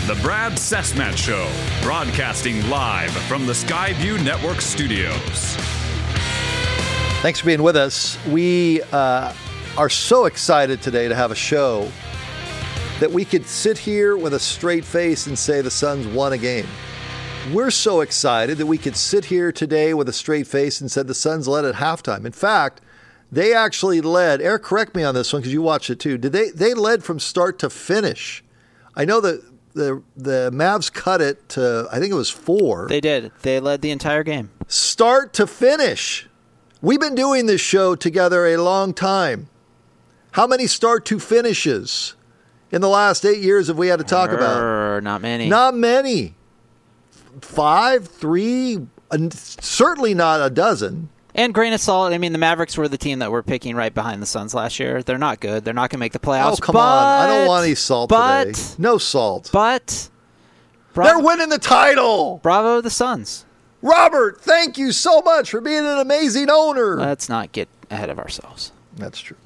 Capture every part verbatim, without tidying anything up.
The Brad Cessmat Show, broadcasting live from the Skyview Network studios. Thanks for being with us. We uh, are so excited today to have a show that we could sit here with a straight face and say the Suns won a game. We're so excited that we could sit here today with a straight face and said the Suns led at halftime. In fact, they actually led. Eric, correct me on this one because you watched it too. Did they? They led from start to finish. I know that the the Mavs cut it to, I think it was four. They did. They led the entire game. Start to finish. We've been doing this show together a long time. How many start to finishes in the last eight years have we had to talk Urgh, about? Not many. Not many. Five, three, uh, certainly not a dozen. And grain of salt, I mean, the Mavericks were the team that were picking right behind the Suns last year. They're not good. They're not going to make the playoffs. Oh, come but, on. I don't want any salt but, today. No salt. But Bra- they're winning the title. Bravo, the Suns. Robert, thank you so much for being an amazing owner. Let's not get ahead of ourselves. That's true.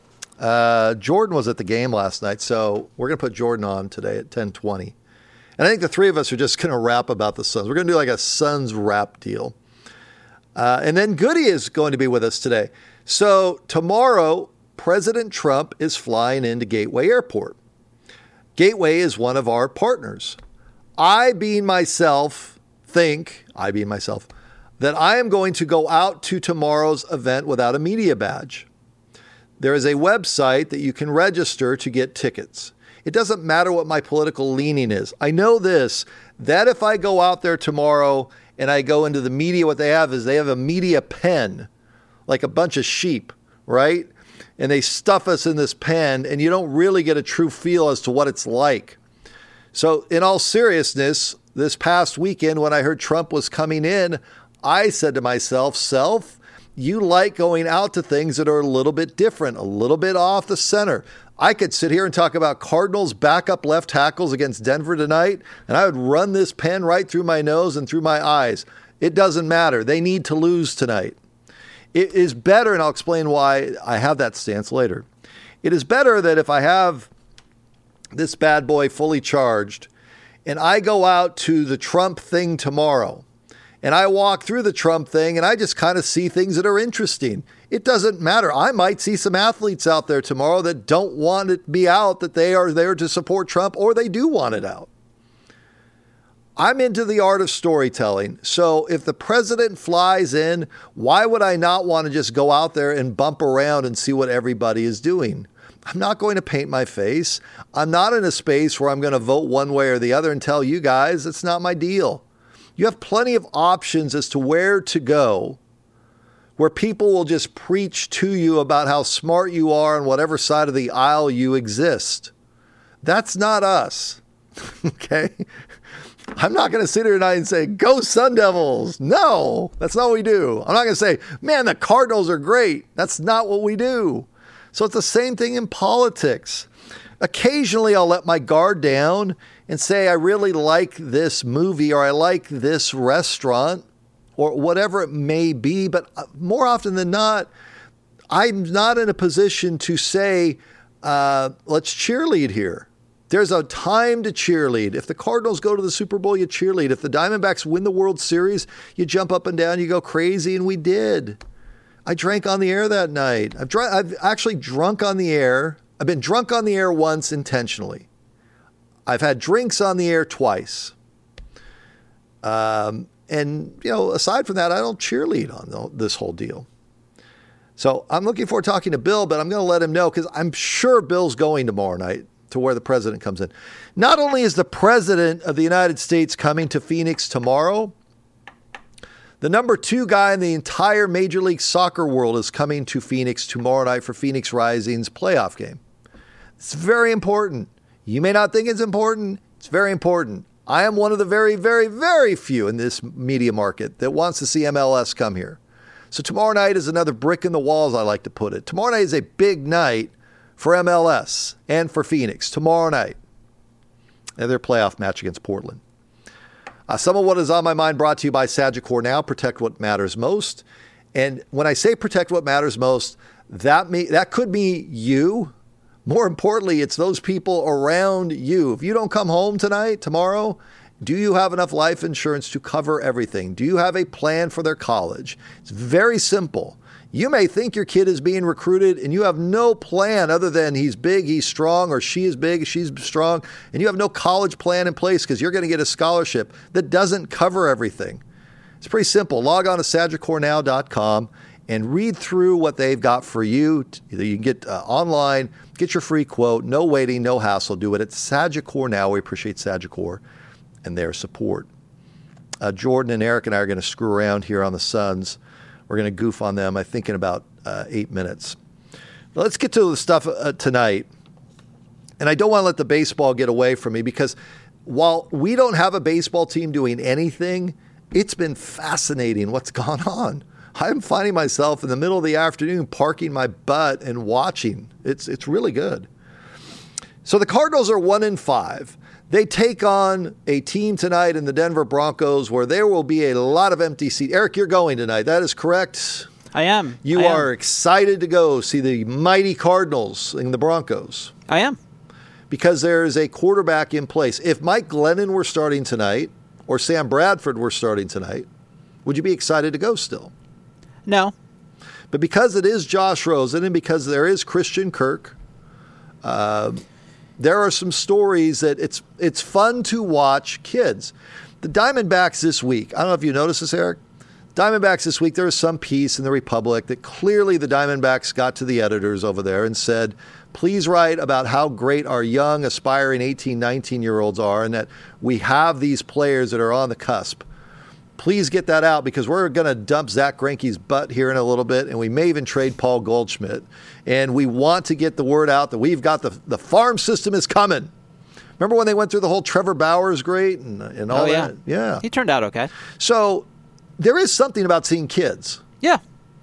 Uh, Jordan was at the game last night, so we're going to put Jordan on today at ten twenty. And I think the three of us are just going to rap about the Suns. We're going to do like a Suns rap deal. Uh, and then Goody is going to be with us today. So tomorrow, President Trump is flying into Gateway Airport. Gateway is one of our partners. I, being myself, think, I being myself, that I am going to go out to tomorrow's event without a media badge. There is a website that you can register to get tickets. It doesn't matter what my political leaning is. I know this, that if I go out there tomorrow and I go into the media, what they have is they have a media pen, like a bunch of sheep, right? And they stuff us in this pen, and you don't really get a true feel as to what it's like. So in all seriousness, this past weekend when I heard Trump was coming in, I said to myself, self, you like going out to things that are a little bit different, a little bit off the center. I could sit here and talk about Cardinals backup left tackles against Denver tonight, and I would run this pen right through my nose and through my eyes. It doesn't matter. They need to lose tonight. It is better, and I'll explain why I have that stance later. It is better that if I have this bad boy fully charged and I go out to the Trump thing tomorrow and I walk through the Trump thing and I just kind of see things that are interesting. It doesn't matter. I might see some athletes out there tomorrow that don't want it to be out that they are there to support Trump, or they do want it out. I'm into the art of storytelling. So if the president flies in, why would I not want to just go out there and bump around and see what everybody is doing? I'm not going to paint my face. I'm not in a space where I'm going to vote one way or the other and tell you guys it's not my deal. You have plenty of options as to where to go, where people will just preach to you about how smart you are on whatever side of the aisle you exist. That's not us, okay? I'm not going to sit here tonight and say, go Sun Devils. No, that's not what we do. I'm not going to say, man, the Cardinals are great. That's not what we do. So it's the same thing in politics. Occasionally, I'll let my guard down and say, I really like this movie, or I like this restaurant, or whatever it may be. But more often than not, I'm not in a position to say, uh, let's cheerlead here. There's a time to cheerlead. If the Cardinals go to the Super Bowl, you cheerlead. If the Diamondbacks win the World Series, you jump up and down, you go crazy, and we did. I drank on the air that night. I've, dr- I've actually drunk on the air. I've been drunk on the air once intentionally. I've had drinks on the air twice. Um, and, you know, aside from that, I don't cheerlead on the, this whole deal. So I'm looking forward to talking to Bill, but I'm going to let him know because I'm sure Bill's going tomorrow night to where the president comes in. Not only is the president of the United States coming to Phoenix tomorrow, the number two guy in the entire Major League Soccer world is coming to Phoenix tomorrow night for Phoenix Rising's playoff game. It's very important. You may not think it's important. It's very important. I am one of the very, very, very few in this media market that wants to see M L S come here. So tomorrow night is another brick in the walls, I like to put it. Tomorrow night is a big night for M L S and for Phoenix. Tomorrow night, and their playoff match against Portland. Uh, some of what is on my mind brought to you by Sagicor Now. Protect what matters most. And when I say protect what matters most, that may, that could be you, More importantly, it's those people around you. If you don't come home tonight, tomorrow, do you have enough life insurance to cover everything? Do you have a plan for their college? It's very simple. You may think your kid is being recruited and you have no plan other than he's big, he's strong, or she is big, she's strong, and you have no college plan in place because you're going to get a scholarship that doesn't cover everything. It's pretty simple. Log on to Sagicor Now dot com and read through what they've got for you. Either you can get uh, online, get your free quote, no waiting, no hassle. Do it at Sagicor Now. We appreciate Sagicor and their support. Uh, Jordan and Eric and I are going to screw around here on the Suns. We're going to goof on them, I think, in about uh, eight minutes. Let's get to the stuff uh, tonight. And I don't want to let the baseball get away from me because while we don't have a baseball team doing anything, it's been fascinating what's gone on. I'm finding myself in the middle of the afternoon parking my butt and watching. It's it's really good. So the Cardinals are one and five. They take on a team tonight in the Denver Broncos where there will be a lot of empty seats. Eric, you're going tonight. That is correct. I am. You I are am. excited to go see the mighty Cardinals in the Broncos. I am. Because there is a quarterback in place. If Mike Glennon were starting tonight or Sam Bradford were starting tonight, would you be excited to go still? No. But because it is Josh Rosen and because there is Christian Kirk, uh, there are some stories that it's it's fun to watch kids. The Diamondbacks this week, I don't know if you noticed this, Eric. Diamondbacks this week, there was some piece in the Republic that clearly the Diamondbacks got to the editors over there and said, please write about how great our young, aspiring eighteen, nineteen-year-olds are and that we have these players that are on the cusp. Please get that out because we're going to dump Zach Greinke's butt here in a little bit, and we may even trade Paul Goldschmidt. And we want to get the word out that we've got the the farm system is coming. Remember when they went through the whole Trevor Bauer's great and, and all oh, yeah. that? Yeah. He turned out okay. So there is something about seeing kids. Yeah.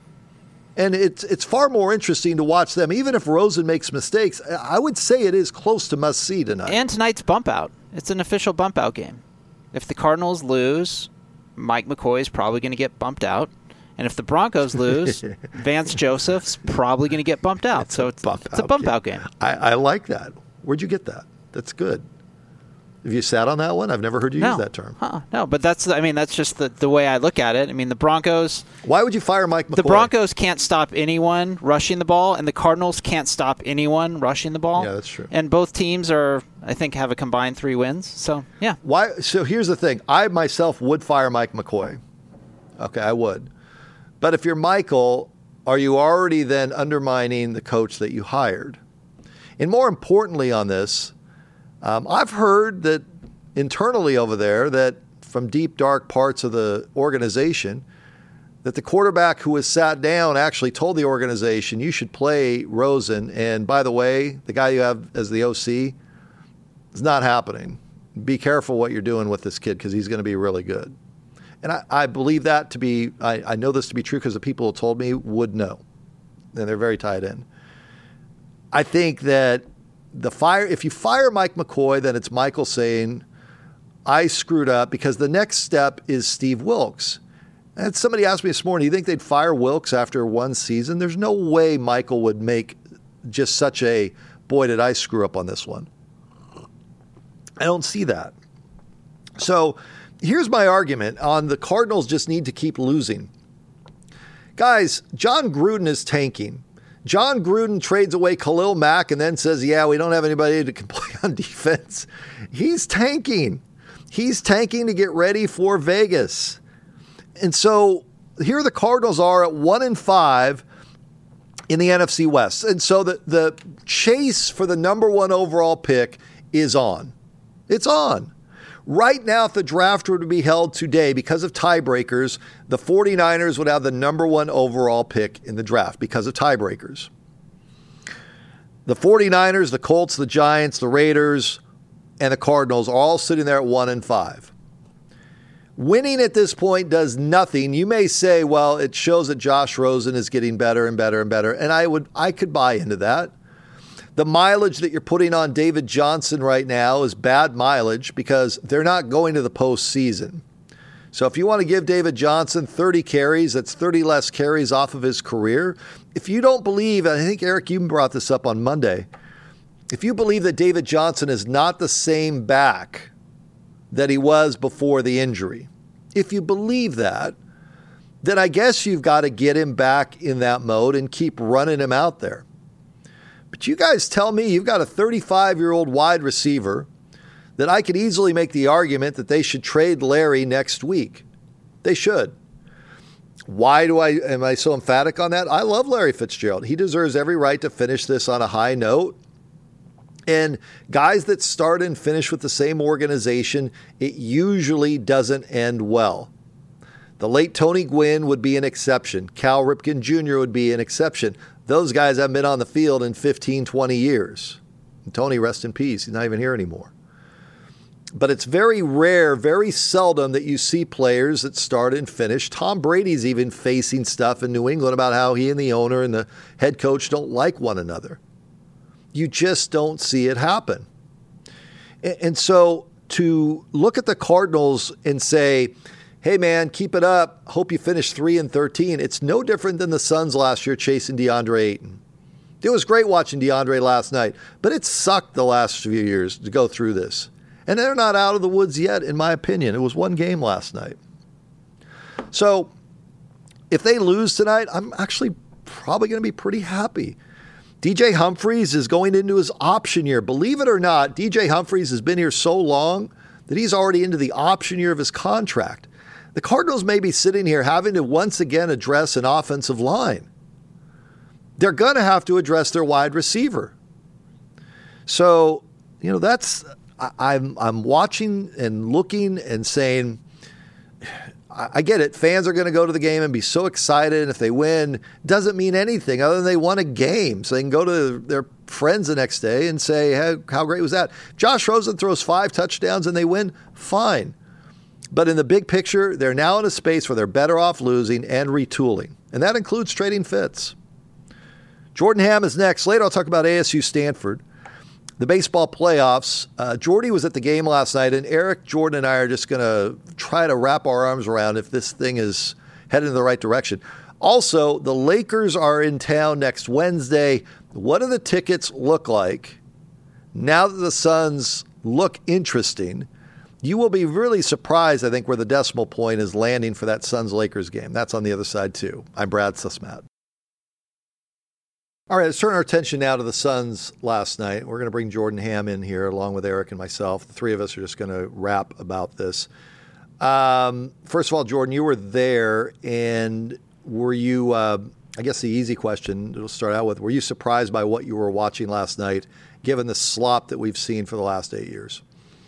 And it's it's far more interesting to watch them. Even if Rosen makes mistakes, I would say it is close to must-see tonight. And tonight's bump out. It's an official bump out game. If the Cardinals lose, Mike McCoy is probably going to get bumped out. And if the Broncos lose, Vance Joseph's probably going to get bumped out. It's so a it's, bump it's a out bump game. out game. I, I like that. Where'd you get that? That's good. Have you sat on that one? I've never heard you no. use that term. Uh-uh. No, but that's, I mean, that's just the, the way I look at it. I mean, the Broncos. Why would you fire Mike McCoy? The Broncos can't stop anyone rushing the ball, and the Cardinals can't stop anyone rushing the ball. Yeah, that's true. And both teams are, I think, have a combined three wins. So, yeah. Why? So here's the thing. I myself would fire Mike McCoy. Okay, I would. But if you're Michael, are you already then undermining the coach that you hired? And more importantly on this, um, I've heard that internally over there, that from deep, dark parts of the organization, that the quarterback who was sat down actually told the organization, you should play Rosen. And by the way, the guy you have as the O C is not happening. Be careful what you're doing with this kid because he's going to be really good. And I, I believe that to be, I, I know this to be true because the people who told me would know. And they're very tied in. I think that the fire, if you fire Mike McCoy, then it's Michael saying, I screwed up, because the next step is Steve Wilks. And somebody asked me this morning, do you think they'd fire Wilks after one season? There's no way Michael would make just such a, boy, did I screw up on this one. I don't see that. So here's my argument on the Cardinals just need to keep losing. Guys, John Gruden is tanking. John Gruden trades away Khalil Mack and then says, yeah, we don't have anybody that can play on defense. He's tanking. He's tanking to get ready for Vegas. And so here the Cardinals are at one and five in the N F C West. And so the, the chase for the number one overall pick is on. It's on. Right now, if the draft were to be held today, because of tiebreakers, the 49ers would have the number one overall pick in the draft because of tiebreakers. The 49ers, the Colts, the Giants, the Raiders, and the Cardinals are all sitting there at one and five. Winning at this point does nothing. You may say, well, it shows that Josh Rosen is getting better and better and better. And I would, I could buy into that. The mileage that you're putting on David Johnson right now is bad mileage because they're not going to the postseason. So if you want to give David Johnson thirty carries, that's thirty less carries off of his career. If you don't believe, and I think, Eric, you brought this up on Monday, if you believe that David Johnson is not the same back that he was before the injury, if you believe that, then I guess you've got to get him back in that mode and keep running him out there. But you guys tell me you've got a thirty-five-year-old wide receiver that I could easily make the argument that they should trade Larry next week. They should. Why do I am I so emphatic on that? I love Larry Fitzgerald. He deserves every right to finish this on a high note. And guys that start and finish with the same organization, it usually doesn't end well. The late Tony Gwynn would be an exception. Cal Ripken Junior would be an exception. Those guys haven't been on the field in fifteen, twenty years. And Tony, rest in peace. He's not even here anymore. But it's very rare, very seldom that you see players that start and finish. Tom Brady's even facing stuff in New England about how he and the owner and the head coach don't like one another. You just don't see it happen. And so to look at the Cardinals and say, hey, man, keep it up. Hope you finish three and thirteen. It's no different than the Suns last year chasing DeAndre Ayton. It was great watching DeAndre last night, but it sucked the last few years to go through this. And they're not out of the woods yet, in my opinion. It was one game last night. So if they lose tonight, I'm actually probably going to be pretty happy. D J Humphries is going into his option year. Believe it or not, D J Humphries has been here so long that he's already into the option year of his contract. The Cardinals may be sitting here having to once again address an offensive line. They're going to have to address their wide receiver. So, you know, that's... I'm I'm watching and looking and saying, I get it. Fans are going to go to the game and be so excited. And if they win, doesn't mean anything other than they won a game. So they can go to their friends the next day and say, hey, how great was that? Josh Rosen throws five touchdowns and they win. Fine. But in the big picture, they're now in a space where they're better off losing and retooling. And that includes trading Fitz. Jordan Ham is next. Later, I'll talk about A S U Stanford. The baseball playoffs. Uh, Jordy was at the game last night, and Eric, Jordan, and I are just going to try to wrap our arms around if this thing is headed in the right direction. Also, the Lakers are in town next Wednesday. What do the tickets look like now that the Suns look interesting? You will be really surprised, I think, where the decimal point is landing for that Suns-Lakers game. That's on the other side, too. I'm Brad Sussman. All right, let's turn our attention now to the Suns last night. We're going to bring Jordan Ham in here along with Eric and myself. The three of us are just going to rap about this. Um, first of all, Jordan, you were there, and were you, uh, I guess the easy question to start out with, were you surprised by what you were watching last night, given the slop that we've seen for the last eight years?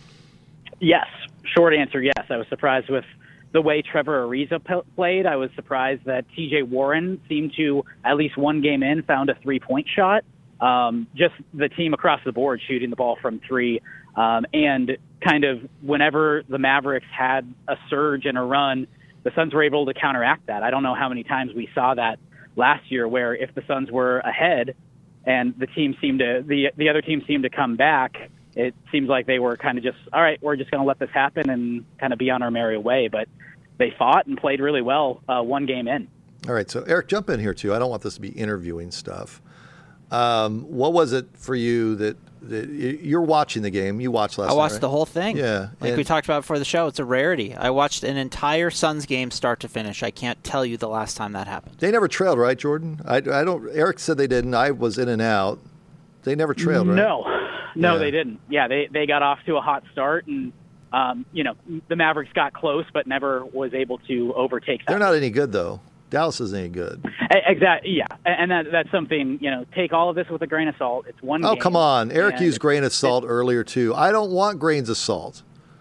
Yes. Short answer, yes. I was surprised with the way Trevor Ariza p- played. I was surprised that T J Warren seemed to, at least one game in, found a three-point shot. Um, just the team across the board shooting the ball from three. Um, and kind of whenever the Mavericks had a surge and a run, the Suns were able to counteract that. I don't know how many times we saw that last year where if the Suns were ahead and the team seemed to, the, the other team seemed to come back, it seems like they were kind of just, all right, we're just going to let this happen and kind of be on our merry way. But they fought and played really well uh, one game in. All right, so Eric, jump in here too. I don't want this to be interviewing stuff. Um, what was it for you that, that you're watching the game? You watched last night, I watched right? the whole thing. Yeah. Like and, we talked about before the show, it's a rarity. I watched an entire Suns game start to finish. I can't tell you the last time that happened. They never trailed, right, Jordan? I, I don't. Eric said they didn't. I was in and out. They never trailed, right? No, no, yeah. they didn't. Yeah, they, they got off to a hot start, and um, you know the Mavericks got close, but never was able to overtake them. They're not any good, though. Dallas isn't any good. Exactly. Yeah, and that, that's something, you know, take all of this with a grain of salt. It's one. Oh, game, come on. Eric used grain of it's, salt earlier, too. I don't want grains of salt.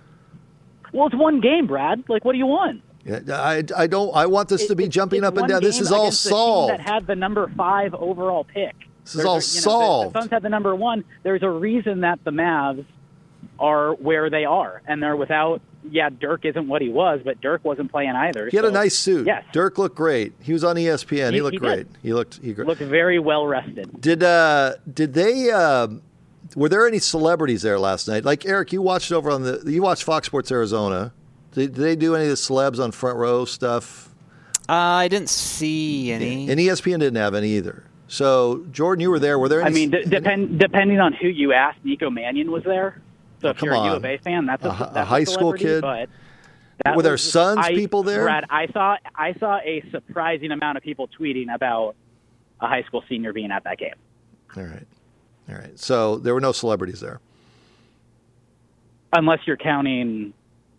Well, it's one game, Brad. Like, what do you want? Yeah, I, I don't. I want this it, to be it, jumping up and down. This is all salt. That had the number five overall pick. This is all solved. The, the Suns had the number one. There's a reason that the Mavs are where they are, and they're without. Yeah, Dirk isn't what he was, but Dirk wasn't playing either. He had so, a nice suit. Yes. Dirk looked great. He was on E S P N. He, he looked he great. Did. He looked he looked very well rested. Did uh did they uh, were there any celebrities there last night? Like Eric, you watched over on the you watched Fox Sports Arizona. Did, did they do any of the celebs on front row stuff? Uh, I didn't see any. And E S P N didn't have any either. So, Jordan, you were there. Were there any... I mean, d- depend, depending on who you ask, Nico Mannion was there. So Oh, if come you're a on. U of A fan, that's a, A- that's a high school celebrity, kid? But that Were there was- Suns I- people there? Brad, I saw I saw a surprising amount of people tweeting about a high school senior being at that game. All right. All right. So, there were no celebrities there. Unless you're counting,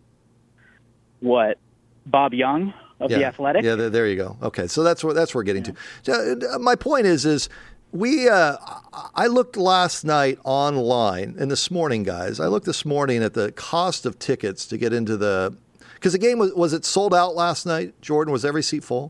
what, Bob Young of yeah. The Athletic? Yeah, there, there you go. Okay, so that's what that's what we're getting to. So, uh, my point is, is we. Uh, I looked last night online, and this morning, guys. I looked this morning at the cost of tickets to get into the, because the game was was it sold out last night? Jordan, was every seat full?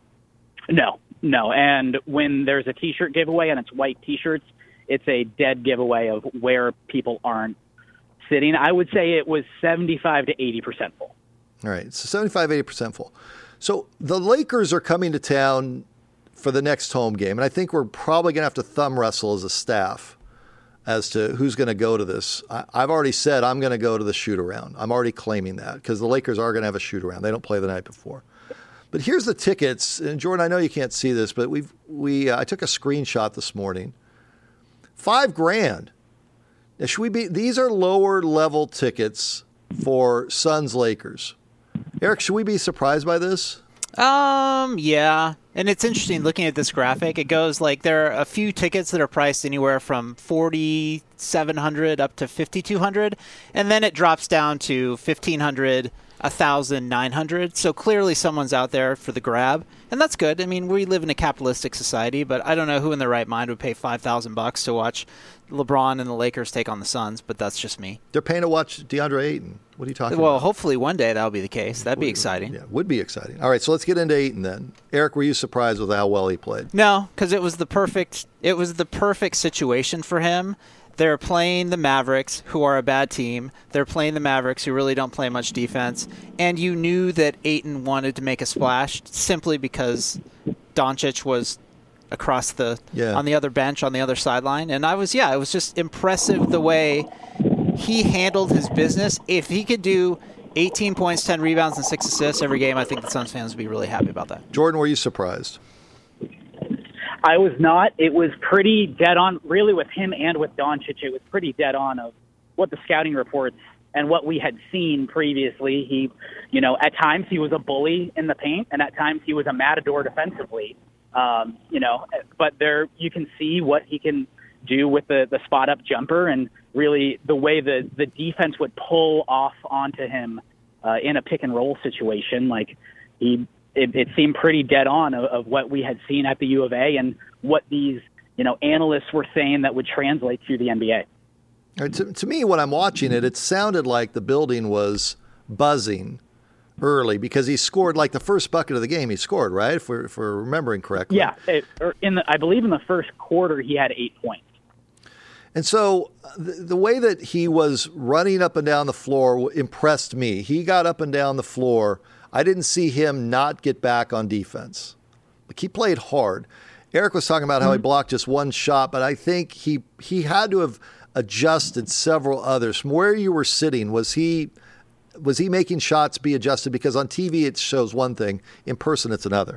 No, no. And when there's a T-shirt giveaway and it's white T-shirts, it's a dead giveaway of where people aren't sitting. I would say it was seventy-five to eighty percent full. All right, so seventy-five, eighty percent full. So the Lakers are coming to town for the next home game, and I think we're probably going to have to thumb wrestle as a staff as to who's going to go to this. I, I've already said I'm going to go to the shoot-around. I'm already claiming that because the Lakers are going to have a shoot-around. They don't play the night before. But here's the tickets, and Jordan, I know you can't see this, but we've we uh, I took a screenshot this morning. Five grand. Now, should we be? These are lower level tickets for Suns Lakers. Eric, should we be surprised by this? Um, yeah. And it's interesting looking at this graphic. It goes like there are a few tickets that are priced anywhere from forty-seven hundred up to fifty-two hundred, and then it drops down to fifteen hundred, one thousand nine hundred. So clearly someone's out there for the grab, and that's good. I mean, we live in a capitalistic society, but I don't know who in their right mind would pay five thousand bucks to watch LeBron and the Lakers take on the Suns, but that's just me. They're paying to watch DeAndre Ayton. What are you talking Well, about? hopefully one day that'll be the case. That'd be exciting. Yeah, would be exciting. All right, so let's get into Ayton then. Eric, were you surprised with how well he played? No, because it was the perfect. It was the perfect situation for him. They're playing the Mavericks, who are a bad team. They're playing the Mavericks, who really don't play much defense. And you knew that Ayton wanted to make a splash simply because Doncic was across the Yeah. on the other bench on the other sideline. And I was, yeah, it was just impressive the way he handled his business. If he could do eighteen points, ten rebounds, and six assists every game, I think the Suns fans would be really happy about that. Jordan, were you surprised? I was not. It was pretty dead on, really, with him and with Doncic. It was pretty dead on of what the scouting reports and what we had seen previously. He, you know, at times he was a bully in the paint, and at times he was a matador defensively. Um, you know, but there you can see what he can do with the, the spot up jumper, and really the way the, the defense would pull off onto him uh, in a pick and roll situation. Like he, it, it seemed pretty dead on of, of what we had seen at the U of A and what these, you know, analysts were saying that would translate to the N B A. All right, to, to me, when I'm watching it, it sounded like the building was buzzing early because he scored like the first bucket of the game. He scored, right? If we're, if we're remembering correctly. Yeah, it, or in the, I believe in the first quarter he had eight points. And so the, the way that he was running up and down the floor impressed me. He got up and down the floor. I didn't see him not get back on defense. Like he played hard. Eric was talking about how he blocked just one shot, but I think he he had to have adjusted several others. From where you were sitting, was he was he making shots be adjusted? Because on T V it shows one thing, in person it's another.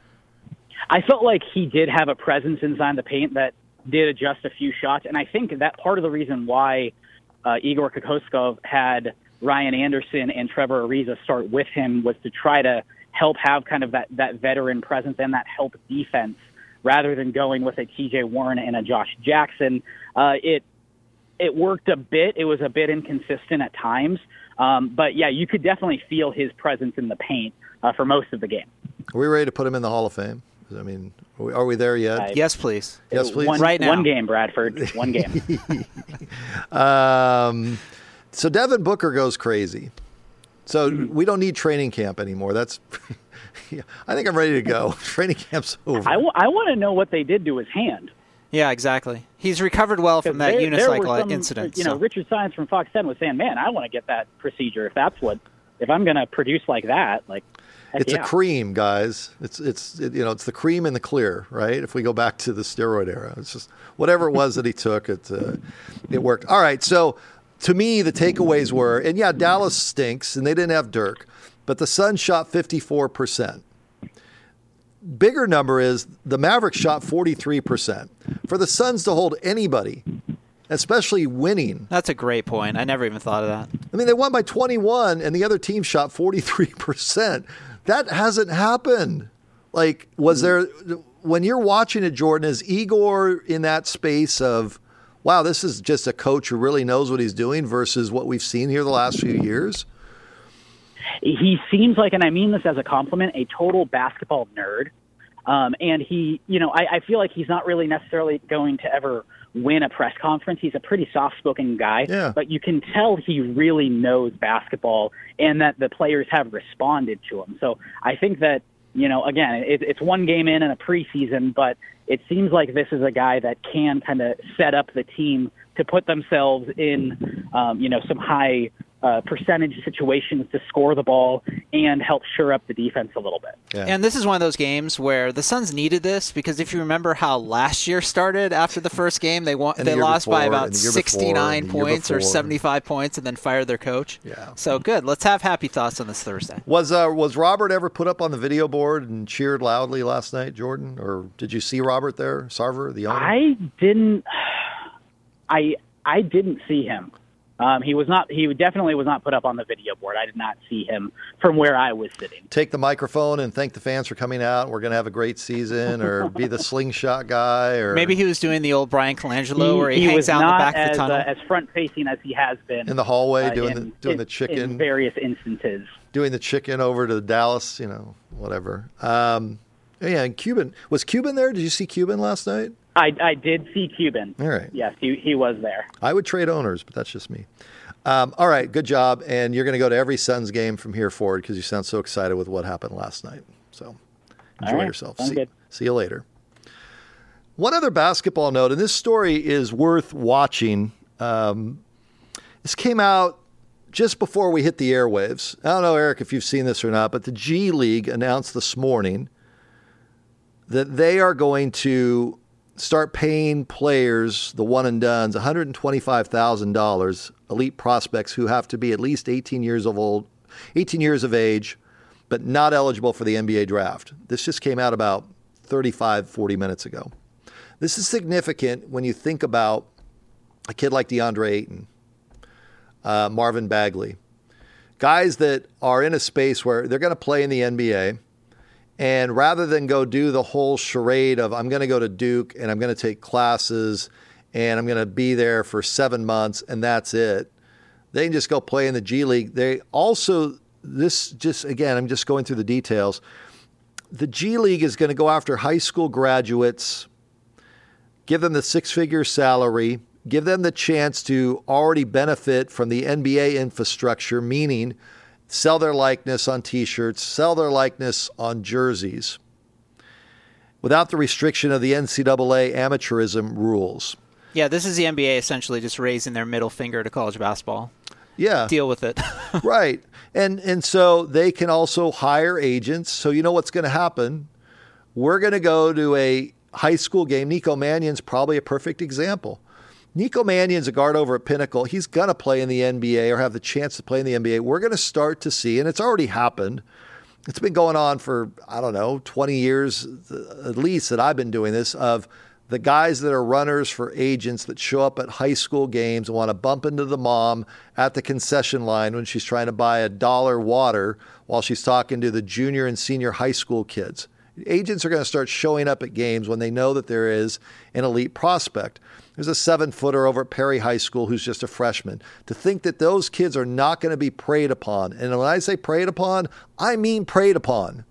I felt like he did have a presence inside the paint that did adjust a few shots, and I think that part of the reason why uh, Igor Kokoskov had Ryan Anderson and Trevor Ariza start with him was to try to help have kind of that, that veteran presence and that help defense rather than going with a T J Warren and a Josh Jackson. Uh, it it worked a bit. It was a bit inconsistent at times. Um, but, yeah, you could definitely feel his presence in the paint uh, for most of the game. Are we ready to put him in the Hall of Fame? I mean, are we, are we there yet? I, Yes, please. Yes, please. One, Right now. One game, Bradford. One game. Um, so Devin Booker goes crazy. So we don't need training camp anymore. That's, yeah, I think I'm ready to go. Training camp's over. I, w- I want to know what they did to his hand. Yeah, exactly. He's recovered well from that There- there were unicycle some, incident. You know, so. Richard Science from Fox ten was saying, "Man, I want to get that procedure. If that's what, if I'm going to produce like that, like, heck It's yeah." a cream, guys. It's it's it, you know it's the cream and the clear, right? If we go back to the steroid era, it's just whatever it was that he took, it uh, it worked. All right, so to me the takeaways were, and yeah, Dallas stinks, and they didn't have Dirk, but the Suns shot fifty-four percent. bigger number is the Mavericks shot forty-three percent. For the Suns to hold anybody, especially winning. That's a great point. I never even thought of that. I mean, they won by twenty-one, and the other team shot forty-three percent. That hasn't happened. Like, was there, when you're watching it, Jordan, is Igor in that space of, wow, this is just a coach who really knows what he's doing versus what we've seen here the last few years? He seems like, and I mean this as a compliment, a total basketball nerd. Um, and he, you know, I, I feel like he's not really necessarily going to ever win a press conference. He's a pretty soft-spoken guy, yeah. but you can tell he really knows basketball and that the players have responded to him. So I think that, you know, again, it, it's one game in and a preseason, but it seems like this is a guy that can kind of set up the team to put themselves in, um, you know, some high uh, percentage situations to score the ball and help shore up the defense a little bit. Yeah. And this is one of those games where the Suns needed this because if you remember how last year started after the first game, they won, And they the year lost before, by and about the year sixty-nine before, and the year points or before. seventy-five points and then fired their coach. Yeah. So good. Let's have happy thoughts on this Thursday. Was uh, was Robert ever put up on the video board and cheered loudly last night, Jordan? Or did you see Robert there, Sarver, the owner? I didn't. I I didn't see him. Um, he was not. He definitely was not put up on the video board. I did not see him from where I was sitting. Take the microphone and thank the fans for coming out. We're going to have a great season, or be the slingshot guy, or Maybe he was doing the old Brian Colangelo He, where he, he hangs was out in the not back as, of the tunnel. Uh, as front facing as he has been in the hallway uh, doing in, the doing in, the chicken, in various instances. doing the chicken over to Dallas. You know, whatever. Um, yeah, and Cuban was Cuban there. Did you see Cuban last night? I, I did see Cuban. All right. Yes, he he was there. I would trade owners, but that's just me. Um, all right, good job. And you're going to go to every Suns game from here forward because you sound so excited with what happened last night. So enjoy right, yourself. sounds See, good. see you later. One other basketball note, and this story is worth watching. Um, this came out just before we hit the airwaves. I don't know, Eric, if you've seen this or not, but the G League announced this morning that they are going to start paying players, the one and dones, one hundred twenty-five thousand dollars, elite prospects who have to be at least eighteen years of old, eighteen years of age, but not eligible for the N B A draft. This just came out about thirty-five, forty minutes ago. This is significant when you think about a kid like DeAndre Ayton, uh, Marvin Bagley, guys that are in a space where they're going to play in the N B A. And rather than go do the whole charade of I'm going to go to Duke and I'm going to take classes and I'm going to be there for seven months and that's it, they can just go play in the G League. They also, this just, again, I'm just going through the details. The G League is going to go after high school graduates, give them the six-figure salary, give them the chance to already benefit from the N B A infrastructure, meaning sell their likeness on T-shirts, sell their likeness on jerseys, without the restriction of the N C double A amateurism rules. Yeah, this is the N B A essentially just raising their middle finger to college basketball. Yeah. Deal with it. Right. And and so they can also hire agents. So you know what's going to happen? We're going to go to a high school game. Nico Mannion's probably a perfect example. Nico Mannion's a guard over at Pinnacle. He's going to play in the N B A or have the chance to play in the N B A. We're going to start to see, and it's already happened. It's been going on for, I don't know, twenty years at least that I've been doing this, of the guys that are runners for agents that show up at high school games and want to bump into the mom at the concession line when she's trying to buy a dollar water while she's talking to the junior and senior high school kids. Agents are going to start showing up at games when they know that there is an elite prospect. There's a seven-footer over at Perry High School who's just a freshman. To think that those kids are not going to be preyed upon, and when I say preyed upon, I mean preyed upon.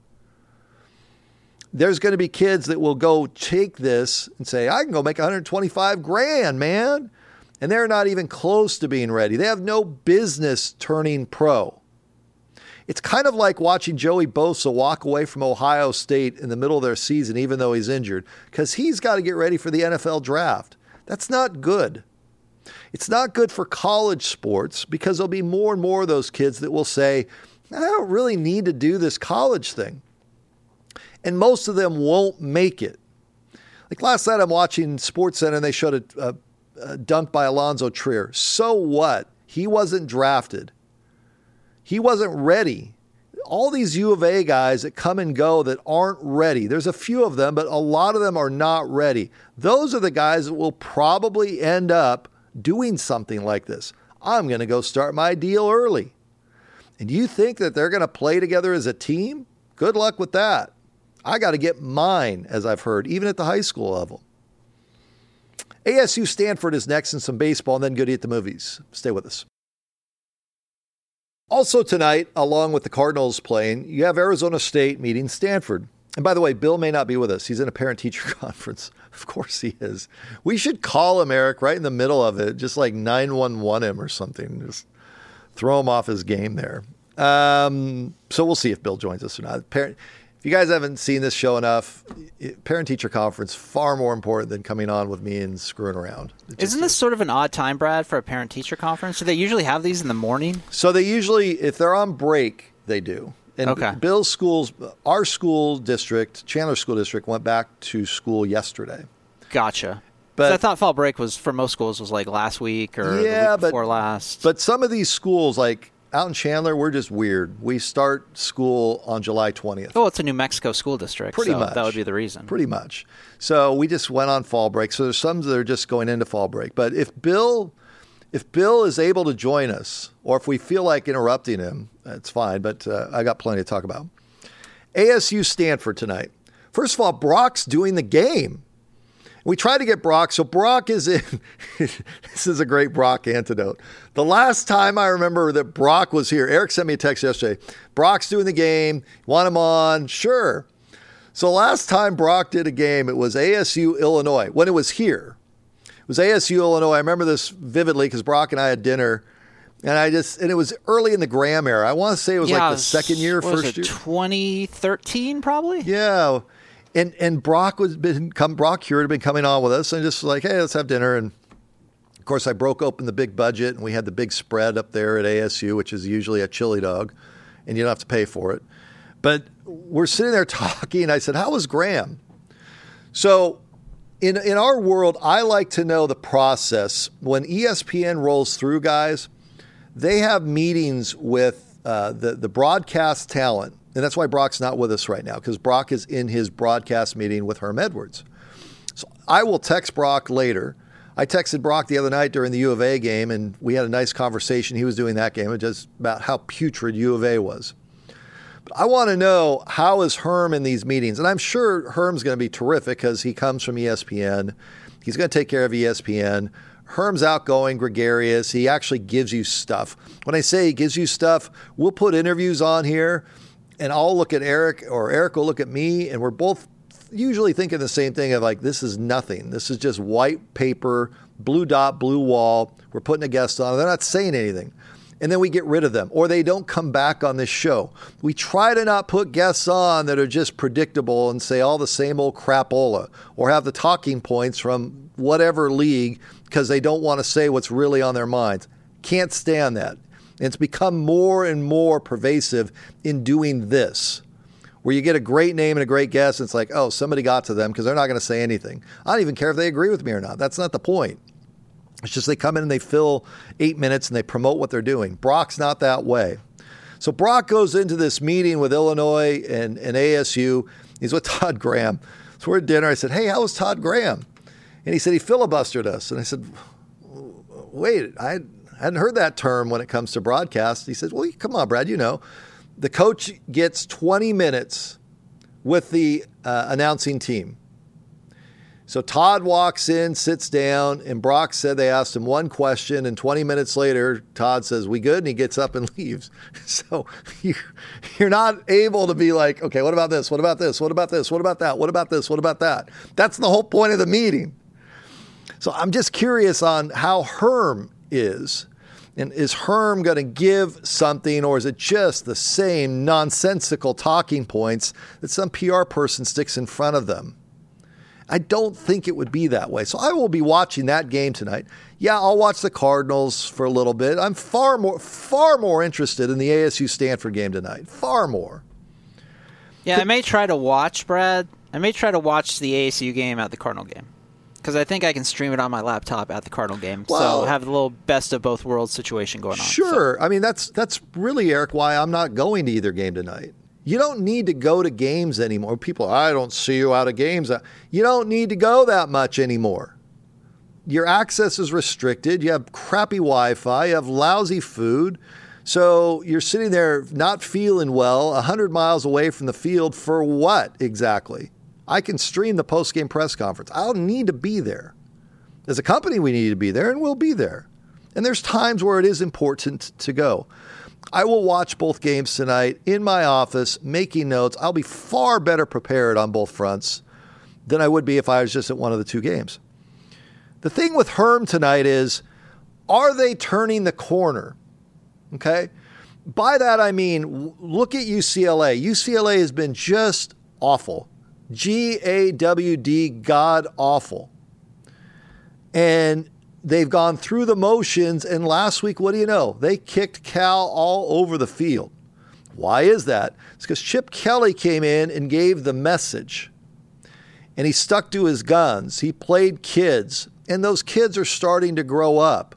There's going to be kids that will go take this and say, I can go make one hundred twenty-five grand, man. And they're not even close to being ready. They have no business turning pro. It's kind of like watching Joey Bosa walk away from Ohio State in the middle of their season, even though he's injured, because he's got to get ready for the N F L draft. That's not good. It's not good for college sports because there'll be more and more of those kids that will say, I don't really need to do this college thing. And most of them won't make it. Like last night I'm watching SportsCenter and they showed a, a, a dunk by Alonzo Trier. So what? He wasn't drafted. He wasn't ready. all these U of A guys that come and go that aren't ready. There's a few of them, but a lot of them are not ready. Those are the guys that will probably end up doing something like this. I'm going to go start my deal early. And you think that they're going to play together as a team? Good luck with that. I got to get mine, as I've heard, even at the high school level. A S U Stanford is next in some baseball, and then Goody at the movies. Stay with us. Also tonight, along with the Cardinals playing, you have Arizona State meeting Stanford. And by the way, Bill may not be with us. He's in a parent-teacher conference. Of course he is. We should call him, Eric, right in the middle of it, just like nine one one him or something. Just throw him off his game there. Um, so we'll see if Bill joins us or not. Parent, if you guys haven't seen this show enough, parent-teacher conference, far more important than coming on with me and screwing around. Isn't this sort of an odd time, Brad, for a parent-teacher conference? Do they usually have these in the morning? So they usually, if they're on break, they do. And okay. Bill's schools, our school district, Chandler School District, went back to school yesterday. Gotcha. But I thought fall break was, for most schools, was like last week or yeah, the week before but, last. But some of these schools, like out in Chandler, we're just weird. We start school on July twentieth. Oh, it's a New Mexico school district. Pretty so much. That would be the reason. Pretty much. So we just went on fall break. So there's some that are just going into fall break. But if Bill... If Bill is able to join us, or if we feel like interrupting him, that's fine, but uh, I got plenty to talk about. A S U Stanford tonight. First of all, Brock's doing the game. We tried to get Brock, so Brock is in. This is a great Brock antidote. The last time I remember that Brock was here, Eric sent me a text yesterday. Brock's doing the game. Want him on? Sure. So last time Brock did a game, it was A S U Illinois, when it was here. It was A S U Illinois. I remember this vividly because Brock and I had dinner, and I just and it was early in the Graham era. I want to say it was yeah, like it the was, second year, what first was it, year, twenty thirteen probably. Yeah, and and Brock was been come Brock Hewitt had been coming on with us, and just like, hey, let's have dinner. And of course, I broke open the big budget, and we had the big spread up there at A S U, which is usually a chili dog, and you don't have to pay for it. But we're sitting there talking, and I said, "How was Graham?" So. In in our world, I like to know the process. When E S P N rolls through, guys, they have meetings with uh, the, the broadcast talent. And that's why Brock's not with us right now, because Brock is in his broadcast meeting with Herm Edwards. So I will text Brock later. I texted Brock the other night during the U of A game, and we had a nice conversation. He was doing that game, just about how putrid U of A was. I want to know, how is Herm in these meetings? And I'm sure Herm's going to be terrific because he comes from E S P N. He's going to take care of E S P N. Herm's outgoing, gregarious. He actually gives you stuff. When I say he gives you stuff, we'll put interviews on here, and I'll look at Eric, or Eric will look at me, and we're both usually thinking the same thing of like, this is nothing. This is just white paper, blue dot, blue wall. We're putting a guest on. They're not saying anything. And then we get rid of them, or they don't come back on this show. We try to not put guests on that are just predictable and say all the same old crapola, or have the talking points from whatever league because they don't want to say what's really on their minds. Can't stand that. And it's become more and more pervasive in doing this, where you get a great name and a great guest, and it's like, oh, somebody got to them because they're not going to say anything. I don't even care if they agree with me or not. That's not the point. It's just they come in and they fill eight minutes and they promote what they're doing. Brock's not that way. So Brock goes into this meeting with Illinois and, and A S U. He's with Todd Graham. So we're at dinner. I said, hey, how was Todd Graham? And he said he filibustered us. And I said, wait, I hadn't heard that term when it comes to broadcast. He said, well, come on, Brad, you know. The coach gets twenty minutes with the uh, announcing team. So Todd walks in, sits down, and Brock said they asked him one question, and twenty minutes later, Todd says, we good? And he gets up and leaves. So you, you're not able to be like, okay, what about this? What about this? What about this? What about that? What about this? What about that? That's the whole point of the meeting. So I'm just curious on how Herm is. And is Herm going to give something, or is it just the same nonsensical talking points that some P R person sticks in front of them? I don't think it would be that way. So I will be watching that game tonight. Yeah, I'll watch the Cardinals for a little bit. I'm far more, far more interested in the A S U Stanford game tonight. Far more. Yeah, I may try to watch, Brad. I may try to watch the A S U game at the Cardinal game. Because I think I can stream it on my laptop at the Cardinal game. Well, so have a little best of both worlds situation going on. Sure. So. I mean, that's that's really, Eric, why I'm not going to either game tonight. You don't need to go to games anymore. People, I don't see you out of games. You don't need to go that much anymore. Your access is restricted. You have crappy Wi-Fi. You have lousy food. So you're sitting there not feeling well, one hundred miles away from the field for what exactly? I can stream the post-game press conference. I don't need to be there. As a company, we need to be there, and we'll be there. And there's times where it is important to go. I will watch both games tonight in my office, making notes. I'll be far better prepared on both fronts than I would be if I was just at one of the two games. The thing with Herm tonight is, are they turning the corner? Okay? By that, I mean, look at U C L A. U C L A has been just awful. G A W D, God awful. And they've gone through the motions, and last week, what do you know? They kicked Cal all over the field. Why is that? It's because Chip Kelly came in and gave the message. And he stuck to his guns. He played kids, and those kids are starting to grow up.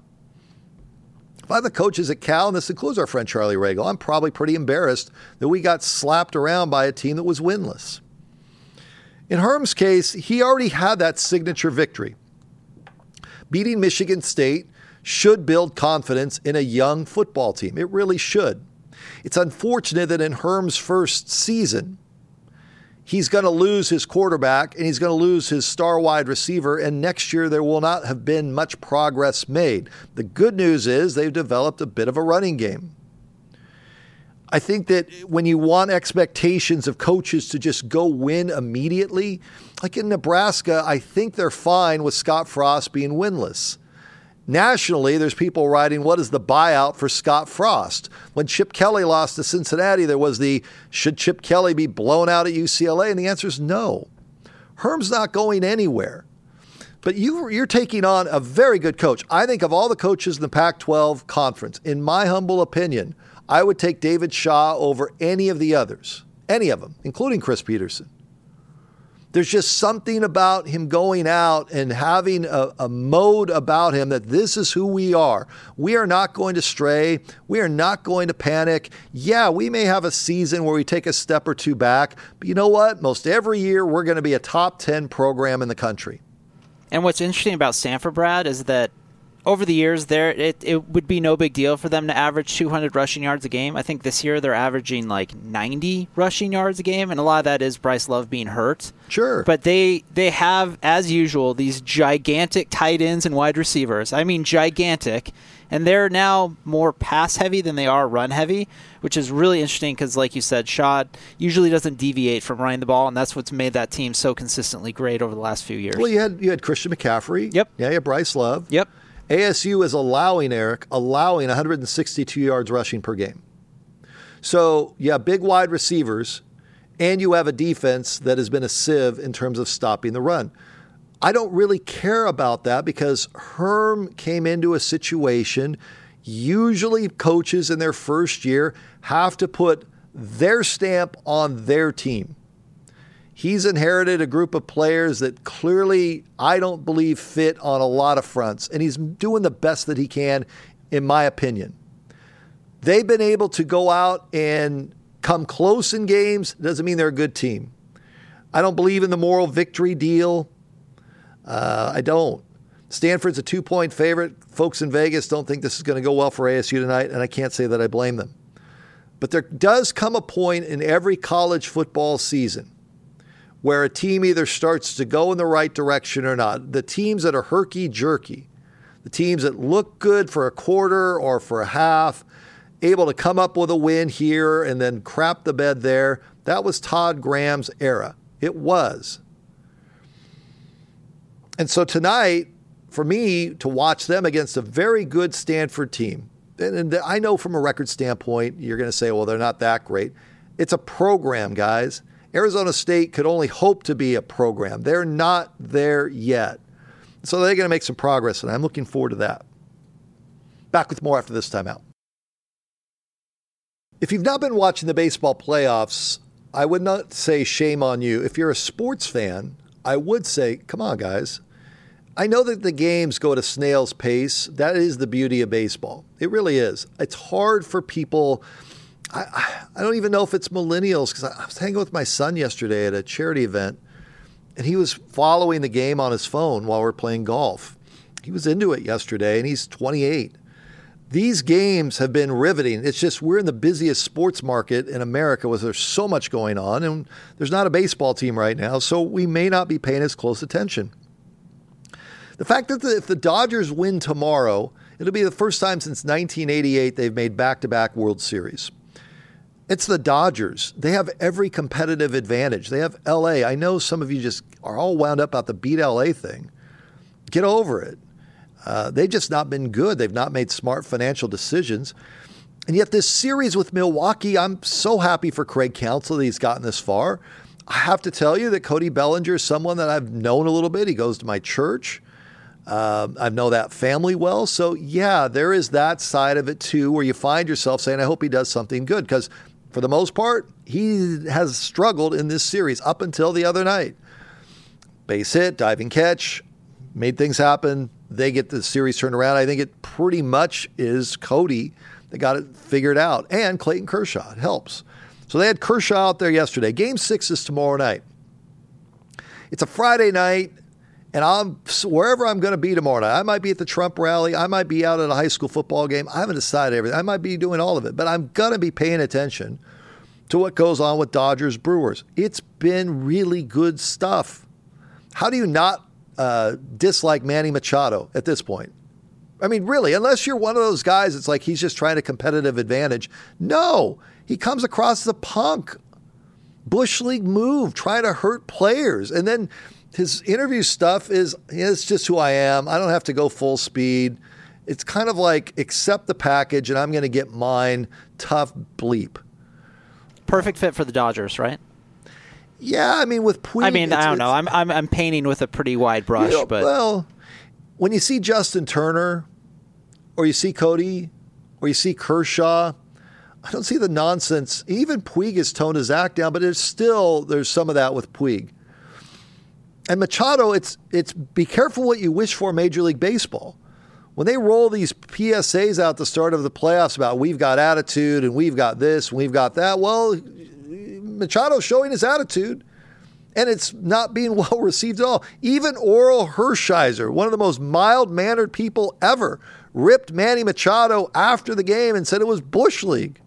If I'm the coaches at Cal, and this includes our friend Charlie Ragle, I'm probably pretty embarrassed that we got slapped around by a team that was winless. In Herm's case, he already had that signature victory. Beating Michigan State should build confidence in a young football team. It really should. It's unfortunate that in Herm's first season, he's going to lose his quarterback and he's going to lose his star wide receiver, and next year there will not have been much progress made. The good news is they've developed a bit of a running game. I think that when you want expectations of coaches to just go win immediately, like in Nebraska, I think they're fine with Scott Frost being winless. Nationally, there's people writing, what is the buyout for Scott Frost? When Chip Kelly lost to Cincinnati, there was the, should Chip Kelly be blown out at U C L A? And the answer is no. Herm's not going anywhere. But you, you're taking on a very good coach. I think of all the coaches in the Pac twelve conference, in my humble opinion, I would take David Shaw over any of the others, any of them, including Chris Peterson. There's just something about him going out and having a, a mode about him that this is who we are. We are not going to stray. We are not going to panic. Yeah, we may have a season where we take a step or two back, but you know what? Most every year we're going to be a top ten program in the country. And what's interesting about Stanford, Brad, is that over the years, there it, it would be no big deal for them to average two hundred rushing yards a game. I think this year they're averaging like ninety rushing yards a game, and a lot of that is Bryce Love being hurt. Sure. But they they have, as usual, these gigantic tight ends and wide receivers. I mean gigantic. And they're now more pass-heavy than they are run-heavy, which is really interesting because, like you said, Shaw usually doesn't deviate from running the ball, and that's what's made that team so consistently great over the last few years. Well, you had you had Christian McCaffrey. Yep. Yeah, you had Bryce Love. Yep. A S U is allowing, Eric, allowing one hundred sixty-two yards rushing per game. So you have big wide receivers, and you have a defense that has been a sieve in terms of stopping the run. I don't really care about that because Herm came into a situation, usually coaches in their first year have to put their stamp on their team. He's inherited a group of players that clearly, I don't believe, fit on a lot of fronts, and he's doing the best that he can, in my opinion. They've been able to go out and come close in games. Doesn't mean they're a good team. I don't believe in the moral victory deal. Uh, I don't. Stanford's a two-point favorite. Folks in Vegas don't think this is going to go well for A S U tonight, and I can't say that I blame them. But there does come a point in every college football season where a team either starts to go in the right direction or not. The teams that are herky-jerky, the teams that look good for a quarter or for a half, able to come up with a win here and then crap the bed there, that was Todd Graham's era. It was. And so tonight, for me, to watch them against a very good Stanford team, and, and I know from a record standpoint, you're going to say, well, they're not that great. It's a program, guys. Arizona State could only hope to be a program. They're not there yet. So they're going to make some progress, and I'm looking forward to that. Back with more after this timeout. If you've not been watching the baseball playoffs, I would not say shame on you. If you're a sports fan, I would say, come on, guys. I know that the games go at a snail's pace. That is the beauty of baseball. It really is. It's hard for people. I, I don't even know if it's millennials, because I was hanging with my son yesterday at a charity event, and he was following the game on his phone while we're playing golf. He was into it yesterday, and he's twenty-eight. These games have been riveting. It's just we're in the busiest sports market in America where there's so much going on, and there's not a baseball team right now, so we may not be paying as close attention. The fact that the, if the Dodgers win tomorrow, it'll be the first time since nineteen eighty-eight they've made back-to-back World Series. It's the Dodgers. They have every competitive advantage. They have L A. I know some of you just are all wound up about the beat L A thing. Get over it. Uh, they've just not been good. They've not made smart financial decisions. And yet this series with Milwaukee, I'm so happy for Craig Counsell that he's gotten this far. I have to tell you that Cody Bellinger is someone that I've known a little bit. He goes to my church. Uh, I know that family well. So, yeah, there is that side of it, too, where you find yourself saying, I hope he does something good, because for the most part, he has struggled in this series up until the other night. Base hit, diving catch, made things happen. They get the series turned around. I think it pretty much is Cody that got it figured out, and Clayton Kershaw. It helps. So they had Kershaw out there yesterday. Game six is tomorrow night. It's a Friday night, and I'm wherever I'm going to be tomorrow night. I might be at the Trump rally. I might be out at a high school football game. I haven't decided everything. I might be doing all of it, but I'm going to be paying attention to what goes on with Dodgers Brewers. It's been really good stuff. How do you not uh, dislike Manny Machado at this point? I mean, really, unless you're one of those guys, it's like he's just trying a competitive advantage. No, he comes across the punk, Bush League move, trying to hurt players. And then his interview stuff is, yeah, it's just who I am. I don't have to go full speed. It's kind of like, accept the package and I'm going to get mine, tough bleep. Perfect fit for the Dodgers, right? Yeah, I mean, with Puig. I mean, I don't know. I'm I'm I'm painting with a pretty wide brush, you know, but well, when you see Justin Turner, or you see Cody, or you see Kershaw, I don't see the nonsense. Even Puig has toned his act down, but there's still there's some of that with Puig. And Machado, it's it's be careful what you wish for Major League Baseball. When they roll these P S As out at the start of the playoffs about we've got attitude and we've got this and we've got that, well, Machado's showing his attitude, and it's not being well received at all. Even Oral Hershiser, one of the most mild-mannered people ever, ripped Manny Machado after the game and said it was Bush League.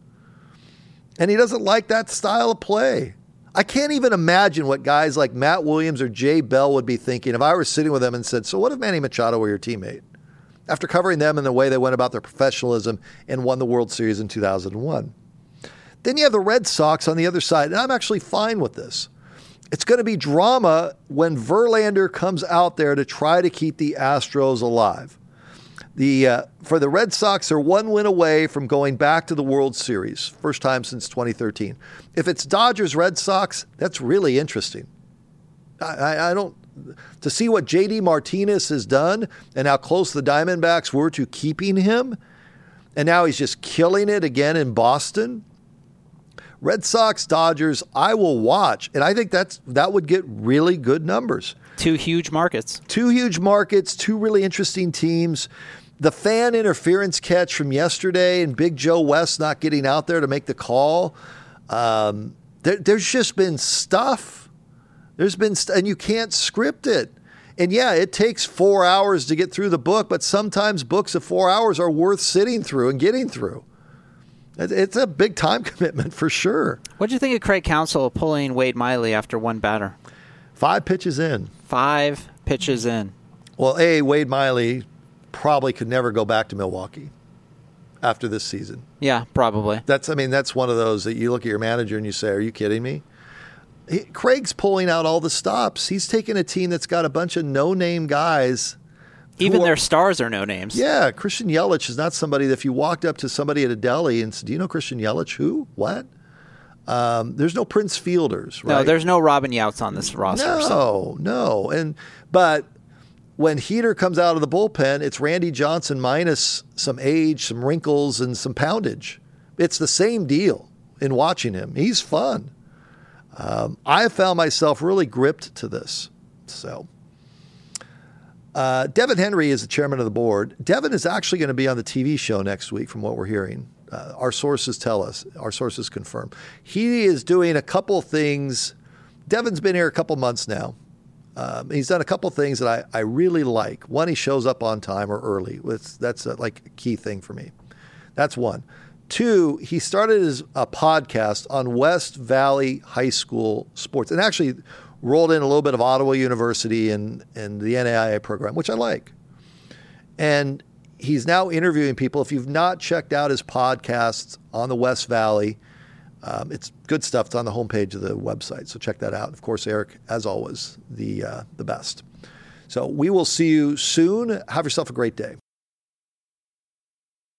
And he doesn't like that style of play. I can't even imagine what guys like Matt Williams or Jay Bell would be thinking if I were sitting with them and said, so what if Manny Machado were your teammate? After covering them and the way they went about their professionalism and won the World Series in two thousand one. Then you have the Red Sox on the other side, and I'm actually fine with this. It's going to be drama when Verlander comes out there to try to keep the Astros alive. The uh, for the Red Sox, they're one win away from going back to the World Series, first time since twenty thirteen. If it's Dodgers-Red Sox, that's really interesting. I, I, I don't... To see what J D Martinez has done and how close the Diamondbacks were to keeping him, and now he's just killing it again in Boston. Red Sox, Dodgers, I will watch, and I think that's that would get really good numbers. Two huge markets. Two huge markets, two really interesting teams. The fan interference catch from yesterday and Big Joe West not getting out there to make the call. Um, there, there's just been stuff. There's been, st- and you can't script it. And yeah, it takes four hours to get through the book, but sometimes books of four hours are worth sitting through and getting through. It's a big time commitment for sure. What do you think of Craig Counsell pulling Wade Miley after one batter? Five pitches in. Five pitches in. Well, A, Wade Miley probably could never go back to Milwaukee after this season. Yeah, probably. That's, I mean, that's one of those that you look at your manager and you say, are you kidding me? He, Craig's pulling out all the stops. He's taking a team that's got a bunch of no-name guys. Even are, their stars are no names. Yeah, Christian Yelich is not somebody that if you walked up to somebody at a deli and said, do you know Christian Yelich? Who? What? Um, there's no Prince Fielders, right? No, there's no Robin Youts on this roster. No, so. no. And but when Heater comes out of the bullpen, it's Randy Johnson minus some age, some wrinkles, and some poundage. It's the same deal in watching him. He's fun. Um, I found myself really gripped to this. So Uh, Devin Henry is the chairman of the board. Devin is actually going to be on the T V show next week, from what we're hearing. Uh, our sources tell us. Our sources confirm. He is doing a couple things. Devin's been here a couple months now. Um, he's done a couple things that I, I really like. One, he shows up on time or early. It's, that's a, like a key thing for me. That's one. Two, he started his a podcast on West Valley High School sports, and actually rolled in a little bit of Ottawa University and, and the N A I A program, which I like. And he's now interviewing people. If you've not checked out his podcast on the West Valley, um, it's good stuff. It's on the homepage of the website, so check that out. Of course, Eric, as always, the uh, the best. So we will see you soon. Have yourself a great day.